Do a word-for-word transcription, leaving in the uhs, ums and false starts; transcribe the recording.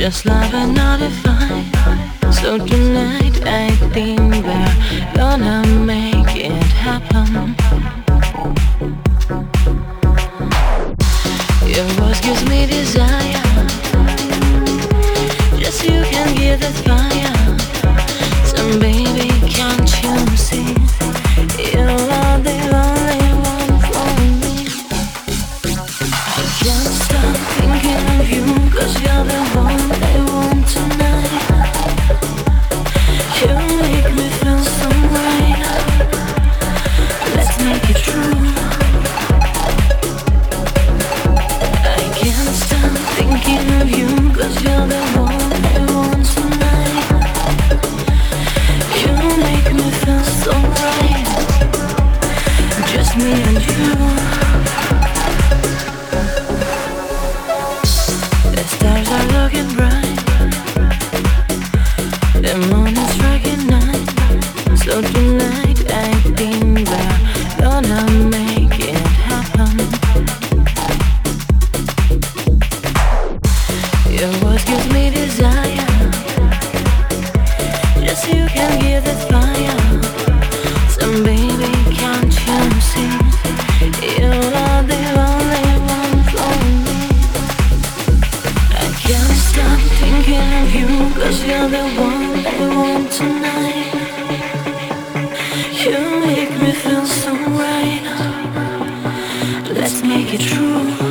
Just love and not a fight. So tonight I think we're gonna make it happen. Your voice gives me desire. Just you can give that fire. So baby, can't you see? You are the only one for me. I can't stop thinking of you, 'cause you're the one I want tonight. You make me feel so right. Let's make it true. I can't stop thinking of you, 'cause you're the one I want tonight. You make me feel so right. Just me and you. The stars are looking bright. The moon is striking night. So tonight I think we're gonna make it happen. Your voice gives me desire. Just you can give that fire. So baby, can't you see? You are the only one for me. I can't stop thinking of you, 'cause you're the one I want tonight. You make me feel so right. Let's make it true.